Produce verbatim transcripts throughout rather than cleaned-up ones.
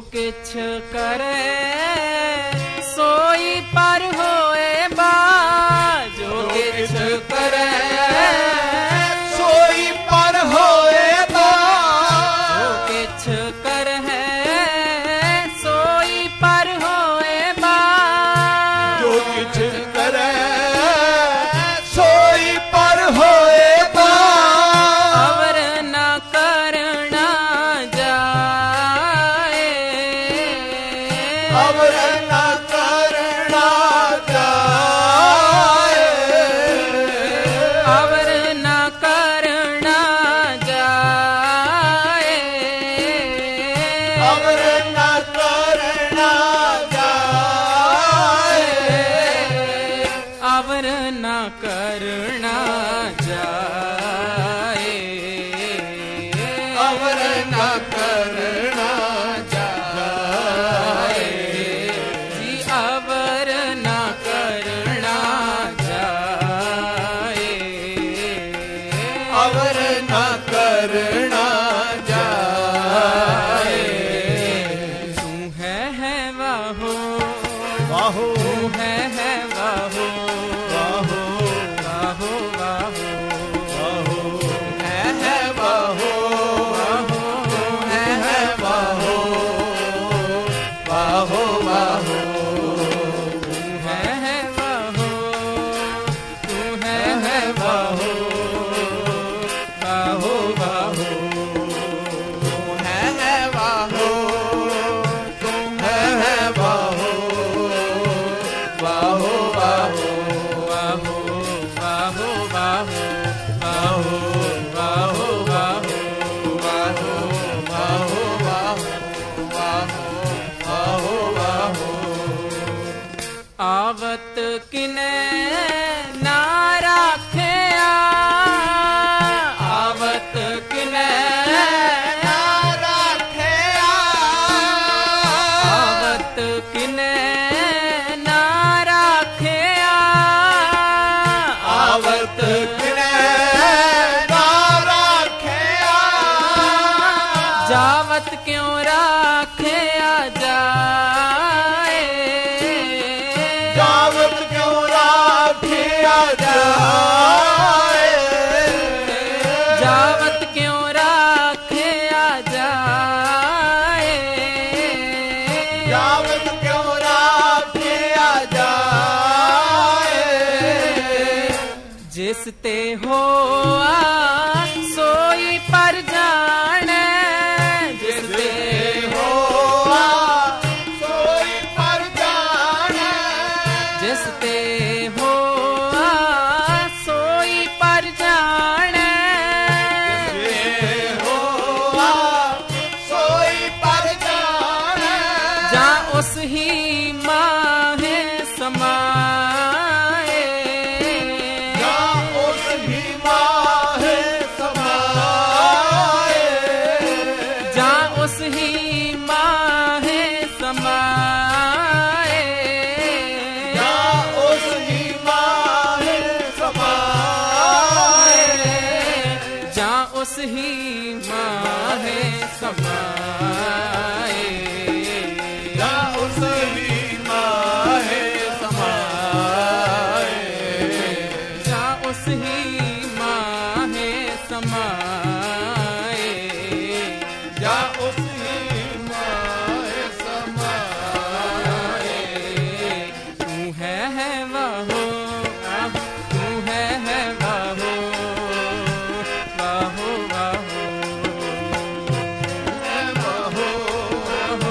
किछ करे सोई पर होए बा, जो किछ करे सोई पर होए बा, जो किछ करे सोई पर होए बा, जो किछ करे सोई पर होए बा, अवर न करना जाए, अवर न करना जाए, अवर न करना जाए, अवर न करना जाए, अवर न करना जाए, अवर न करना जाए, जी अवर न करना जाए, अवर न करना जाए। तू है है वाहो, वाहो तू है है वाहो, वाहो वाहो वाहो, वाहो है है वाहो, है है वाहो, वाहो वाहो तू है है वाहो, तू है है वाहो, वाहो वाहो, है है वाहो, तुम है है वाहो, वाहो वाहो वाहो वाहो वाहो, वाहो वाहो वाहो, वाहो वाहो वाहो, वाहो वाहो आवत किने ना राखिया, आवत किने ना राखिया, आवत किने ना राखिया, आवत किने ना राखिया, जावत क्यों राखिया जाए, जावत क्यों राखिया जाए, जावत क्यों राखिया जाए, जावत क्यों राखिया जाए, जिस ते हो सोई पर जाने, जिस ते हो सोई पर जाने, जिस ते हो सोई पर जाने, हो सोई पर जाने, जा उस ही माहे समाए, या उस ही माहे समाए, जा उस ही माहे समाए, या उस ही माहे समाए, जा उस ही माहे समाए, या उस ही माहे समाए, जा उस ही माहे समाए, या उस ही माहे समाए, तू है है वाहो, तू है है वाहो, वाहो वाहो, वाहो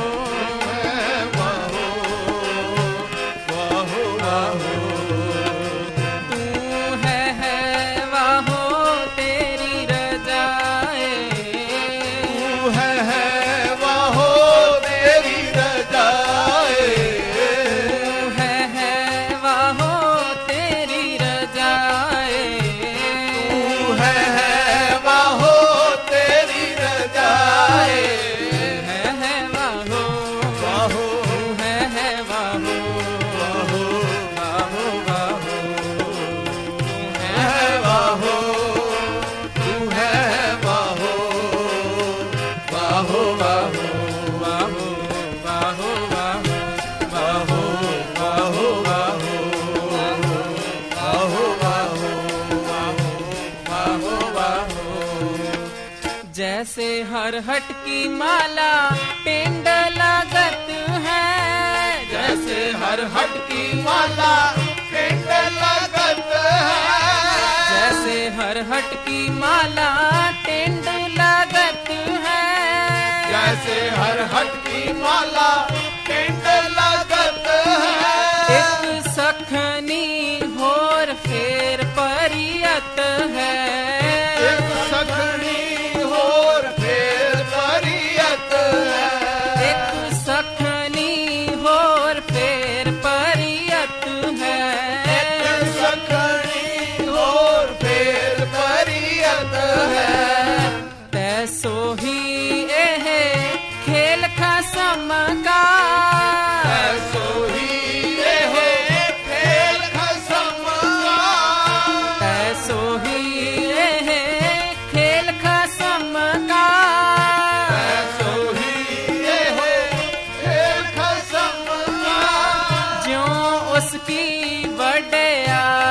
जैसे हर हट की माला पिंड लागत है, जैसे हर हट की माला पिंड लागत है, जैसे हर हट की माला पिंड लागत है, जैसे हर हट की माला पिंड लागत है। एक सखनी होर फेर परियत है, एक सखनी होर फेर परियत है, एक सखनी होर फेर परियत है, एक सखनी होर फेर परियत है। तैसो ही एह खेल खसम का, ऐसो ही एह खेल खसम का, तैसो ही एह खेल खसम का, ऐसो ही एह खेल खसम का। ज्यों उसकी वड्याई,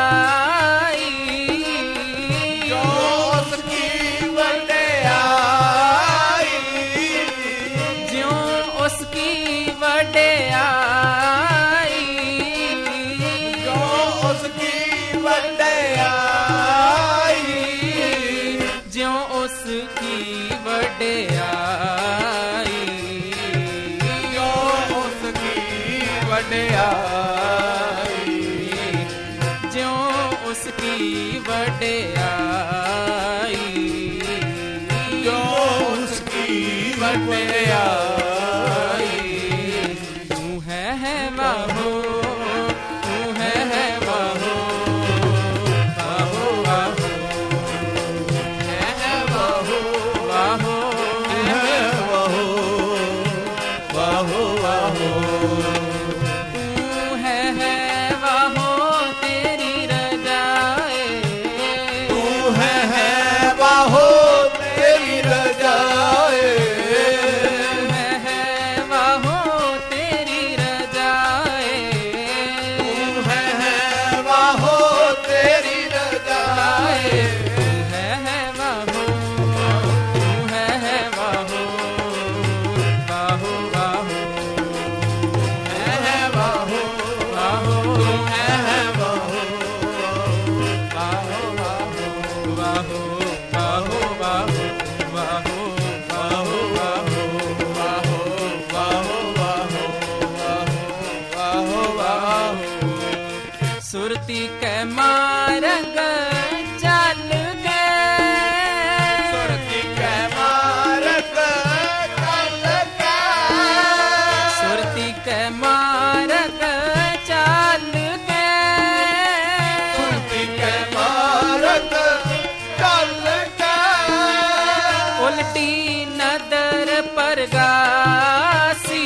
जो उसकी वड्याई, ज्यों उसकी वड्याई, जो उसकी वड्याई, ज्यों उसकी वड्याई, जो उसकी वड्याई, ज्यों उसकी वड्याई, जो उसकी वड्याई। तू है है बाहो, तू है है बाहो, बाहो बाहो, है है बाहो, बाहो, है बाहो, बाहो बाहो। तू है है बाहो तेरी रजाए, तू है है बाहो तेरी रजाए, तू है है बाहो तेरी रजाए, तू है है बाहो तेरी रजाए, तू है है बाहो, तू है है बाहो, बाहो बाहो, है है बाहो, बाहो, है है बाहो, बाहो बाहो, बाहो बाहो, बाहो बाहो, बाहो बाहो, बाहो बाहो, बाहो बाहो। सुरती के मारग चल गए, सुरती के मारग चल गए, सुरती के मारग चल गए, सुरती के मारग चल गए, उल्टी नदर पर गासी,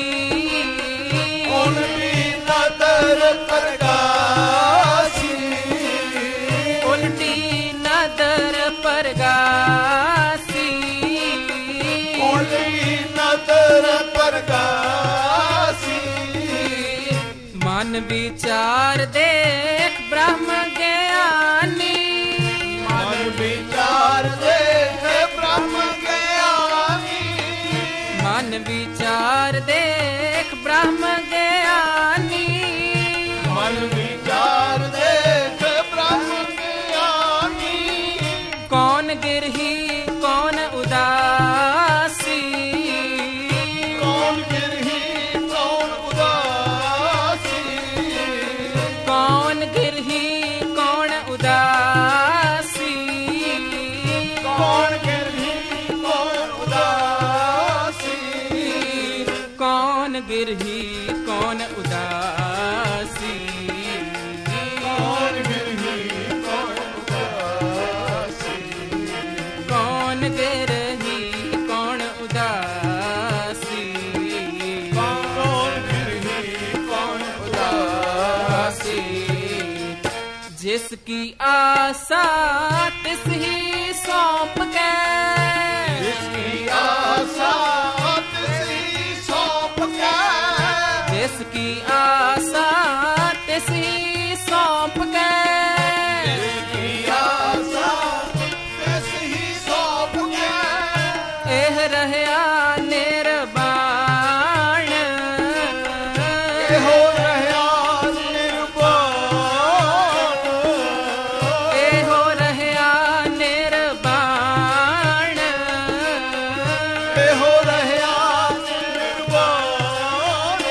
उनकी नदर पर गासी, उल्टी नदर पर गासी, उनकी नदर पर गासी। मन विचार देख ब्रह्म ज्ञानी, मन विचार देख ब्रह्म ज्ञानी, मन विचार देख ब्रह्म ज्ञानी, मन विचार देख ब्रह्म ज्ञानी। कौन गिरही कौन उदासी, कौन गिरही कौन उदासी, कौन गिरही कौन उदासी, कौन गिरही कौन उदासी, कौन गिरही कौन उदासी, कौन गिरही कौन उदासी, कौन गिरही कौन उदासी, कौन गिरही कौन उदासी। जिसकी आशा तिस ही सौंप के, जिसकी आशा तिसी सौंप के, जिसकी आशा तिस ही सौंप के, जिसकी आशा तिसी सौंप के, ਇਹ ਰਹਿਆ ਨਿਰਵਾਣ, ਇਹੋ ਰਹਿਆ ਨਿਰਵਾਣ, ਇਹੋ ਰਹਿਆ ਨਿਰਵਾਣ, ਇਹੋ ਰਹਿਆ ਨਿਰਵਾਣ।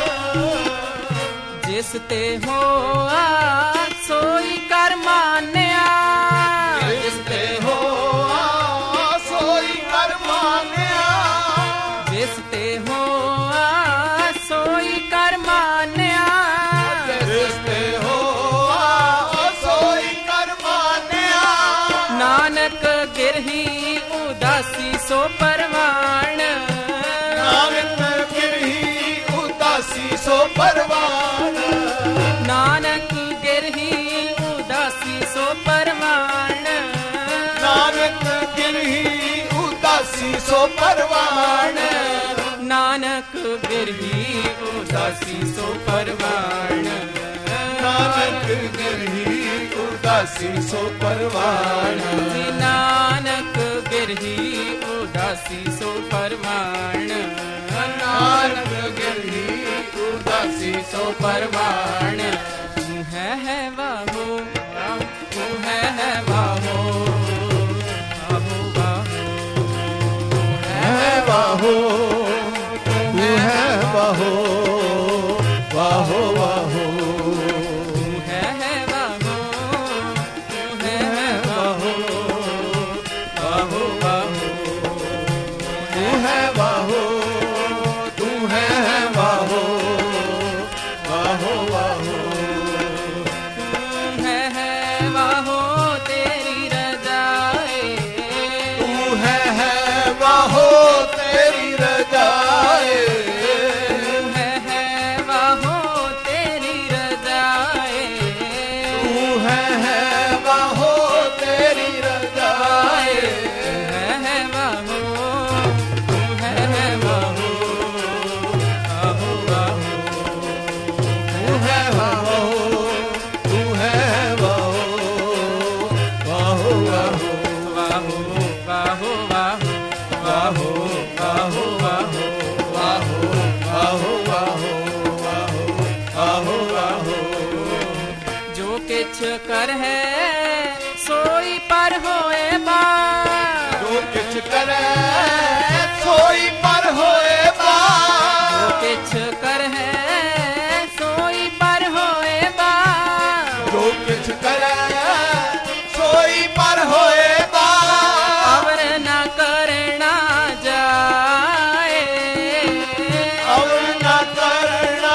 ਜਿਸ ਤੇ ਹੋਆ ਸੋਈ ਕਰ ਮਾਨਿਆ, ਜਿਸ ਤੇ ਹੋਆ ਸੋਈ ਕਰ ਮਾਨਿਆ, ਜਿਸ ਤੇ ਹੋਆ ਸੋਈ ਕਰ ਮਾਨਿਆ, ਜਿਸ ਤੇ ਹੋਆ ਸੋਈ ਕਰ ਮਾਨਿਆ। ਨਾਨਕ ਗਿਰਹੀ ਉਦਾਸੀ ਸੋ ਪਰਵਾਣ, ਨਾਨਕ ਗਿਰਹੀ ਉਦਾਸੀ ਸੋ ਪਰਵਾਣ, ਨਾਨਕ ਗਿਰਹੀ ਉਦਾਸੀ ਸੋ ਪਰਵਾਣ, ਨਾਨਕ ਗਿਰਹੀ ਉਦਾਸੀ ਸੋ ਪਰਵਾਣ, ਨਾਨਕ ਗਿਰਹੀ ਉਦਾਸੀ ਸੋ ਪਰਵਾਣ, ਨਾਨਕ ਗਿਰਹੀ ਉਦਾਸੀ ਸੋ ਪਰਵਾਣ, ਜੀ ਨਾਨਕ ਗਿਰਹੀ ਉਦਾਸੀ ਸੋ ਪਰਵਾਣ, ਨਾਨਕ ਗਿਰਹੀ ਉਦਾਸੀ ਸੋ ਪਰਵਾਣ। ਤੂੰ ਹੈ ਹੈ ਵਾਹੋ, ਤੂੰ ਹੈ ਹੈ ਵਾਹੋ, ਆਹੋ ਵਾਹੋ, ਹੈ ਬਾਹੋ, ਤੂੰ ਹੈ ਬਾਹੋ, ਬਾਹੋ ਬਾਹੋ, ਤੂੰ ਹੈ ਹੈ ਵਾਹੋ, ਤੂੰ ਹੈ ਹੈ ਵਾਹੋ, ਆਹੋ ਵਾਹੋ, ਤੂੰ ਹੈ ਬਾਹੋ, ਤੂੰ ਹੈ ਬਾਹੋ, ਬਾਹੋ ਬਾਹੋ, ਤੂੰ ਹੈ ਹੈ ਵਾਹੋ ਤੇਰੀ ਰਜਾਏ, ਤੂੰ ਹੈ ਹੈ ਬਾਹੋ ਤੇਰੀ ਰਜਾਏ, ਤੂੰ ਹੈ ਹੈ ਵਾਹੋ ਤੇਰੀ ਰਜਾਏ, ਤੂੰ ਹੈ ਹੈ ਬਾਹੋ ਤੇਰੀ ਰਜਾਏ, ਤੂੰ ਹੈ ਹੈ ਵਾਹੋ, ਤੂੰ ਹੈ ਹੈ ਵਾਹੋ, ਆਹੋ ਵਾਹੋ, ਤੂੰ ਹੈ ਬਾਹੋ, ਤੂੰ ਹੈ ਬਾਹੋ, ਬਾਹੋ ਬਾਹੋ, ਵਾਹੋ ਵਾਹੋ ਵਾਹੋ, ਬਾਹੋ ਬਾਹੋ ਬਾਹੋ, ਬਾਹੋ ਬਾਹੋ ਬਾਹੋ, ਬਾਹੋ ਬਾਹੋ, ਜੋ ਕਿਛ ਕਰ ਹੈ ਸੋਈ ਪਰ ਹੋਏ ਬਾ, ਜੋ ਕਿਛ ਕਰੈ ਸੋਈ ਪਰ ਹੋਏ ਬਾ, ਜੋ ਕਿਛ ਕਰ ਹੈ ਸੋਈ ਪਰ ਹੋਏ ਬਾ, ਜੋ ਕਿਛ ਕਰੈ ਸੋਈ ਪਰ ਹੋਏ ਬਾ, ਅਵਰ ਨਾ ਕਰਨਾ ਜਾਏ, ਅਵਰ ਨਾ ਕਰਨਾ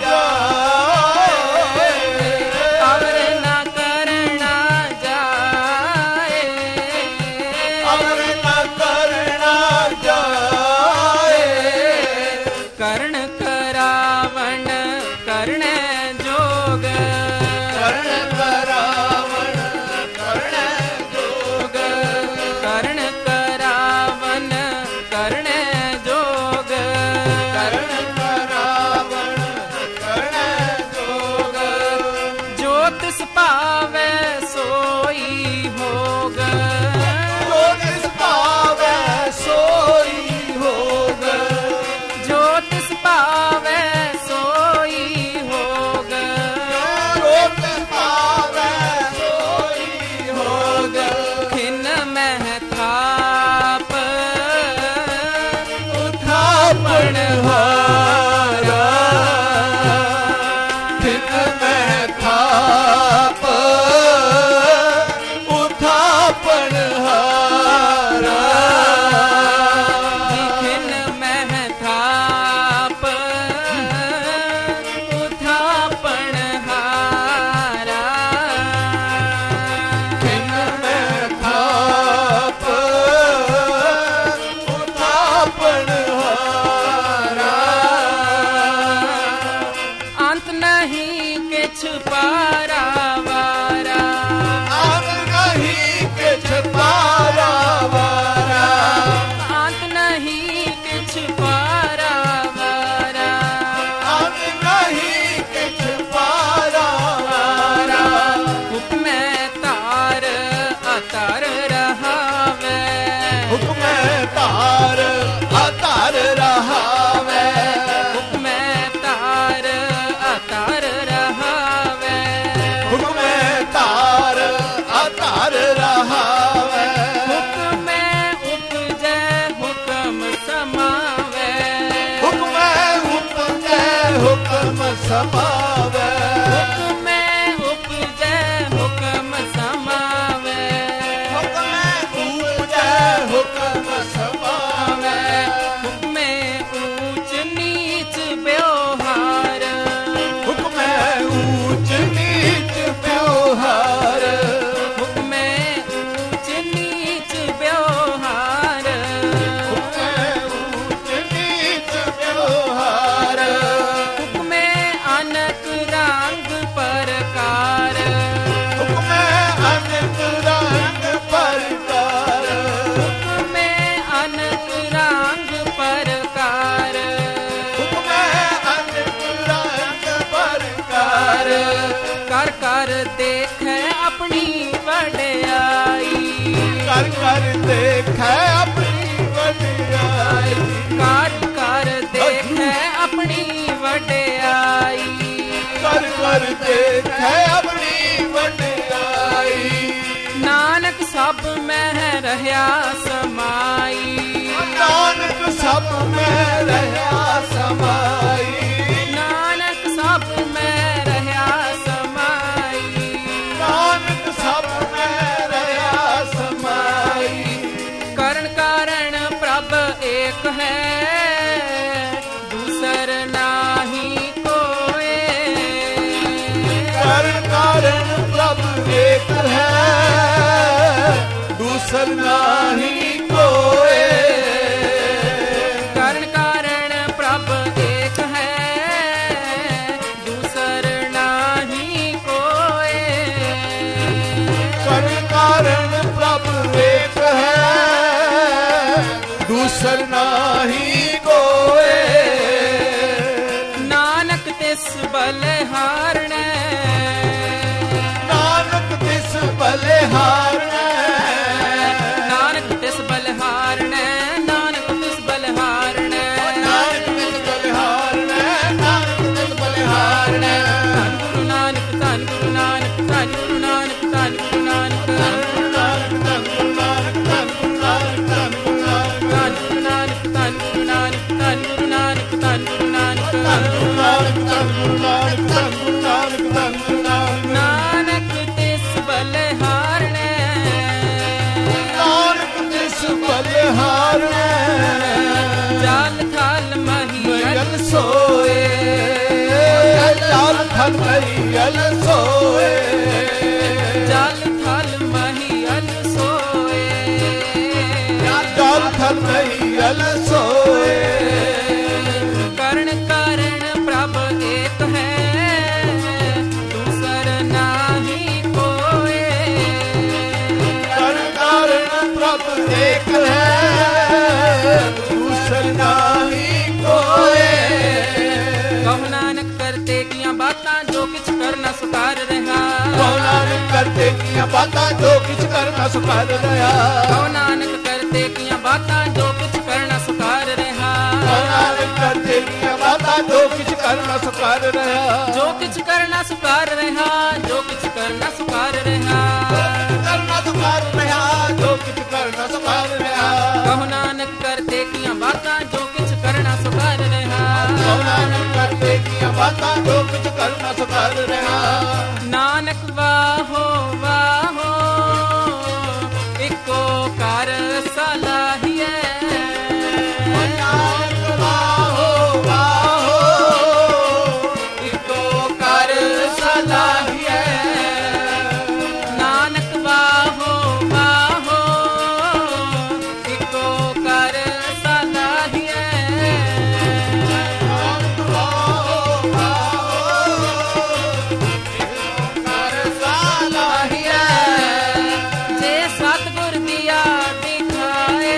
ਜਾਏ, ਅਵਰ ਨਾ ਕਰਨਾ ਜਾਏ, ਅਵਰ ਨਾ ਕਰਨਾ ਜਾਏ, ਕਰਨ ਕਰਾਵਣ ਕਰਨੈ ਜੋਗ, ਕਰਨ ਕਰਾਵਣ ਕਰਨੈ ਜੋਗ, ਕਰਨ ਕਰਾਵਨ ਕਰਨੈ ਜੋਗ, ਕਰਨ ਕਰਾਵਣ ਕਰਨੈ ਜੋਗ, ਜੋ ਤਿਸ ਭਾਵੈ ਸੋਈ ਹੋਗ, ਜੋ ਤਿਸ ਭਾਵੈ ਸੋਈ ਹੋਗ, ਜੋ ਤਿਸ ਭਾਵੈ ਸੋਈ ਹੋਗ, ਜੋ ਤਿਸ ਭਾਵੈ ਸੋਈ ਹੋਗ, ਖਿਨ ਮਹਿ ਥਾਪ ਉਥਾਪਣ ਹਾਰਾ, ਤਿਨ ਮੈਂ ਥਾਪ ਉਥਾਪਣ ਹਾਰਾ, ਖਿਨ ਮਹਿ ਥਾਪ ਉਥਾਪਣ ਹਾਰਾ, ਤਿਨ ਮੈਂ ਥਾਪ ਉਥਾਪਣ ਹਾਰਾ, ਸਮਾਵੇ ਹੁਕਮੈ ਉਪਜੈ ਹੁਕਮ ਸਮਾਵੇ ਹੁਕਮੈ ਉਪਜੈ ਹੁਕਮ ਸਮਾਵੇ ਹੁਕਮੈ ਊਚ ਨੀਚ ਵਿਵਹਾਰ ਹੁਕਮੈ ਊਚ ਨੀਚ ਵਿਵਹਾਰ ਹੁਕਮੈ ਊਚ ਨੀਚ ਵਿਵਹਾਰ ਹੁਕਮੈ ਊਚ ਨੀਚ ਵਿਵਹਾਰ ਹੁਕਮੈ ਅਨਕ ਰੰਗ ਪ੍ਰਕਾਰ ਹੁਕਮੈ ਅਨਕ ਰੰਗ ਪ੍ਰਕਾਰ ਹੁਕਮੈ ਅਨਕ ਰੰਗ ਪ੍ਰਕਾਰ ਹੁਕਮੈ ਅਨਕ ਰੰਗ ਪ੍ਰਕਾਰ ਕਰ ਕਰ ਦੇਖੈ ਆਪਣੀ ਵਡਿਆਈ ਕਰ ਕਰ ਦੇਖੈ ਆਪਣੀ ਵਡਿਆਈ ਕਰ ਕਰ ਦੇਖੈ ਆਪਣੀ ਵਡਿਆਈ ਕਰ ਕਰ ਦੇਖੈ ਆਪਣੀ ਵਡਿਆਈ ਨਾਨਕ ਸਭ ਮਹਿ ਰਹਾ ਸਮਾਈ ਨਾਨਕ ਸਭ ਮੈਂ ਰਹਾ ਸਮਾਈ ਨਾਨਕ ਸਭ ਮਹਿ ਰਹਾ ਸਮਾਈ ਨਾਨਕ ਸਭ ਮੈਂ ਰਹਾ ਸਮਾਈ ਕਰਨ ਕਾਰਨ ਪ੍ਰਭ ਏਕ ਹੈ ਦੂਸਰ ਨਾਹੀ ਕੋਏ ਕਰਨ ਕਾਰਨ ਪ੍ਰਭ ਏਕ ਹੈ ਦੂਸਰ ਨਾਹੀ ਕੋਏ ਕਰਨ ਕਾਰਨ ਪ੍ਰਭ ਏਕ ਹੈ ਦੂਸਰ ਨਾਹੀ ਕੋਏ ਕਰਨ ਕਾਰਨ ਪ੍ਰਭ ਏਕ ਹੈ ਦੂਸਰ ਨਾਹੀ ਕੋਏ ਨਾਨਕ ਤਿਸ ਬਲਿਹਾਰਣੈ ਨਾਨਕ ਤਿਸ ਬਲਿਹਾਰਣੈ ਨਾਨਕ ਤਿਸ ਬਲਿਹਾਰਣੈ ਨਾਨਕ ਤਿਸ ਬਲਿਹਾਰਣੈ ਨਾਨਕ ਤਿਸ ਬਲਿਹਾਰਣੈ ਨਾਨਕ ਤਿਸ ਬਲਿਹਾਰਣੈ ਧੰਨ ਗੁਰੂ ਨਾਨਕ ਧੰਨ ਗੁਰੂ ਨਾਨਕ ਧੰਨ ਗੁਰੂ ਨਾਨਕ ਧੰਨ ਗੁਰੂ ਨਾਨਕ ਧੰਨ ਗੁਰੂ ਨਾਨਕ ਧੰਨ ਗੁਰੂ ਨਾਨਕ ਧੰਨ ਗੁਰੂ ਨਾਨਕ ਧੰਨ ਗੁਰੂ ਨਾਨਕ ਧੰਨ ਗੁਰੂ ਨਾਨਕ ਧੰਨ ਗੁਰੂ ਨਾਨਕ ਧੰਨ ਗੁਰੂ ਨਾਨਕ ਧੰਨ ਗੁਰੂ ਨਾਨਕ ਧੰਨ ਗੁਰੂ ਨਾਨਕ ਧੰਨ ਗੁਰੂ ਨਾਨਕ ਧੰਨ ਗੁਰੂ ਨਾਨਕ ਧੰਨ ਗੁਰੂ ਨਾਨਕ ਨਾਨਕ ਤਿਸ ਬਲਿਹਾਰਣੈ ਨਾਨਕ ਤਿਸ ਬਲਿਹਾਰਣੈ ਜਲ ਥਲ ਮਹੀਅਲ ਮਹੀਅਲ ਸੋਏ ਜਲ ਥਲ ਮਹੀਅਲ ਸੋਏ ਜਲ ਥਲ ਮਹੀਅਲ ਸੋਏ ਜਲ ਥਲ ਮਹੀਅਲ ਸੋਏ ਕਰਨ ਕਾਰਨ ਪ੍ਰਭ ਏਕ ਹੈ ਦੂਸਰ ਨਾਹੀ ਕੋਏ ਕਰਨ ਕਾਰਨ ਪ੍ਰਭ ਏਕ ਹੈ ਦੂਸਰ ਨਾਹੀ ਕੋਏ ਕਹੁ ਨਾਨਕ ਕਰਤੇ ਕੀਆਂ ਬਾਤਾਂ ਜੋ ਕਿਛ ਕਰਨਾ ਸੁਕਾਰ ਰਹਾ ਕਉ ਨਾਨਕ ਕਰਤੇ ਕੀਆਂ ਬਾਤਾਂ ਜੋ ਕਿਛ ਕਰਨਾ ਸੁਕਾਰ ਰਿਹਾ ਕਹੁ ਨਾਨਕ ਕਰਤੇ ਕੀਆਂ ਬਾਤਾਂ ਜੋ ਕਿਛ ਕਰਨਾ ਸੁਕਾਰ ਰਹਾ ਕਉ ਨਾਨਕ ਕਰਤੇ ਕੀਆਂ ਬਾਤਾਂ ਜੋ ਕਿਛ ਕਰਨਾ ਸੁਕਾਰ ਰਿਹਾ ਜੋ ਕਿਛ ਕਰਨਾ ਸੁਕਾਰ ਰਹਾ ਜੋ ਕਿਛ ਕਰਨਾ ਸੁਕਾਰ ਰਹਾ ਕਰਨਾ ਸੁਕਾਰ ਰਿਹਾ ਜੋ ਕਿਛ ਕਰਨਾ ਸੁਕਾਰ ਰਿਹਾ ਕਹੁ ਨਾਨਕ ਕਰਤੇ ਕੀਆਂ ਬਾਤਾਂ ਜੋ ਕਿਛ ਕਰਨਾ ਸੁਕਾਰ ਰਹਾ ਕਉ ਨਾਨਕ ਕਰਤੇ ਕੀਆਂ ਬਾਤਾਂ ਜੋ ਕਿਛ ਕਰਨਾ ਸੁਕਾਰ ਰਿਹਾ ਨਾਨਕ ਵਾਹੋ ਵਾਹੋ ਇੱਕੋ ਕਰ ਸਲਾਹੀਐ ਨਾਨਕ ਵਾਹੋ ਵਾਹੋ ਇੱਕੋ ਕਰ ਸਲਾਹੀਐ ਨਾਨਕ ਵਾਹੋ ਵਾਹੋ ਇੱਕੋ ਕਰ ਸਲਾਹੀਐ ਨਾਨਕ ਵਾਹੋ ਵਾਹੋ ਕਰ ਸਾਲਾਹੀਐ ਜੇ ਸਤਿਗੁਰ ਦੀਆ ਦਿਖਾਏ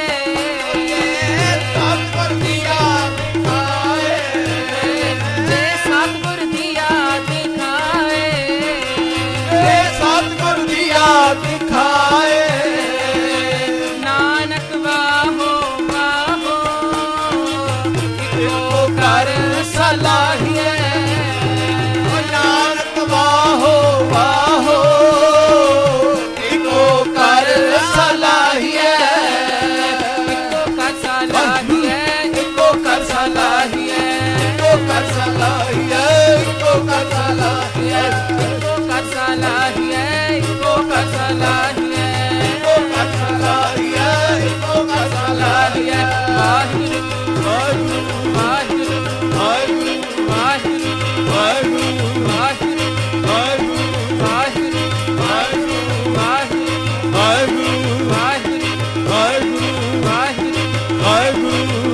ਸਤਿਗੁਰ ਦੀਆ ਦਿਖਾਏ ਜੇ ਸਤਿਗੁਰ ਦੀਆ ਦਿਖਾਏ ਏ ਸਤਿਗੁਰ ਦੀਆ ਦਿਖਾਏ ਨਾਨਕ ਵਾਹੋ ਵਾਹੋ ਇੱਕੋ ਕਰ ਸਲਾਹੀਐ ਨਾਨਕ ਵਾਹੋ ਵਾਹੋ ਇੱਕੋ ਕਰ ਸਲਾਹੀਐ ਇੱਕੋ ਕਰ ਸਲਾਹੀਐ ਇੱਕੋ ਕਰ ਸਲਾਹੀਐ ਇੱਕੋ ਕਰ ਸਲਾਹੀਐ ਇੱਕੋ ਵਾਹਿਗੁਰੂ ਵਾਹਿਗੁਰੂ ਵਾਹਿਗੁਰੂ ਵਾਹਿਗੁਰੂ ਵਾਹਿਗੁਰੂ ਵਾਹਿਗੁਰੂ ਵਾਹਿਗੁਰੂ ਵਾਹਿਗੁਰੂ ਵਾਹਿਗੁਰੂ ਵਾਹਿਗੁਰੂ ਵਾਹਿਗੁਰੂ ਵਾਹਿਗੁਰੂ ਵਾਹਿਗੁਰੂ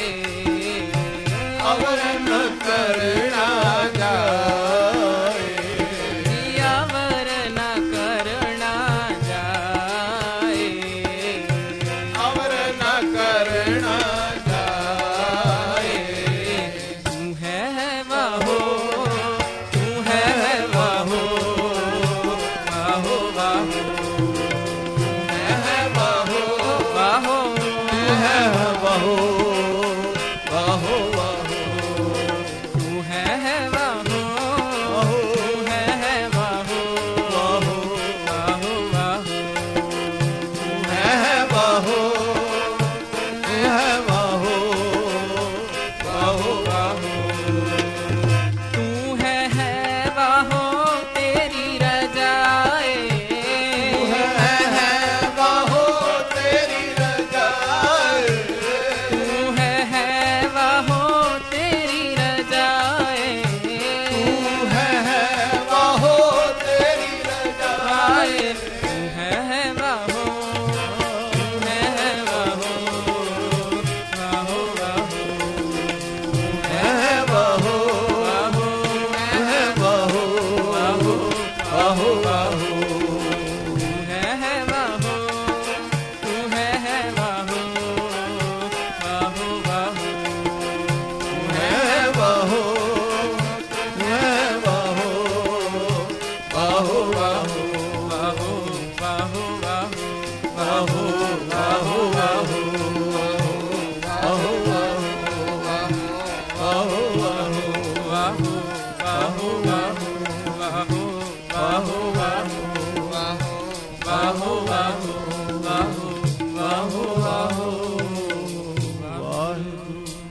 करना जाए ਵਾਹੋ ਵਾਹੋ ਵਾਹੋ ਤੂੰ ਹੈ ਹੈ ਵਾਹੋ ਵਾਹੋ ਤੂੰ ਹੈ ਹੈ ਵਾਹੋ ਵਾਹੋ ਵਾਹੋ ਵਾਹੋ ਹੈ ਵਾਹੋ ਹੈ ਵਾਹੋ ਵਾਹੋ ਵਾਹੋ ਤੂੰ ਹੈ ਹੈ ਵਾਹੋ ਤੇਰੀ ਰਜਾਏ ਤੂੰ ਹੈ ਹੈ ਵਾਹੋ ਤੇਰੀ ਰਜਾਏ ਤੂੰ ਹੈ ਹੈ ਵਾਹੋ ਤੇਰੀ ਰਜਾਏ ਤੂੰ ਹੈ ਹੈ ਵਾਹੋ ਤੇਰੀ ਰਜਾਏ ਤੂੰ ਹੈ ਹੈ ਵਾਹੋ ਤੂੰ ਹੈ ਹੈ ਵਾਹੋ ਵਾਹੋ ਵਾਹੋ ਹੈ ਵਾਹੋ ਵਾਹੋ ਹੈ ਵਾਹੋ ਵਾਹੋ ਵਾਹੋ ਵਾਹੋ ਤੂੰ ਹੈ ਹੈ ਵਾਹੋ ਤੂੰ ਹੈ ਹੈ ਵਾਹੋ ਵਾਹੋ ਵਾਹੋ ਹੈ ਵਾਹੋ ਹੈ ਵਾਹੋ ਵਾਹੋ ਵਾਹੋ ਵਾਹੋ ਵਾਹੋ ਵਾਹੋ ਵਾਹੋ ਵਾਹੋ ਵਾਹੋ ਆਹੋ ਆਹੋ ਆਹੋ ਵਾਹੋ ਵਾਹੋ ਵਾਹੋ ਵਾਹੋ ਵਾਹੋ ਵਾਹੋ ਵਾਹੋ ਵਾਹੋ ਵਾਹੋ ਵਾਹੋ ਵਾਹੋ ਵਾਹਿਗੁਰੂ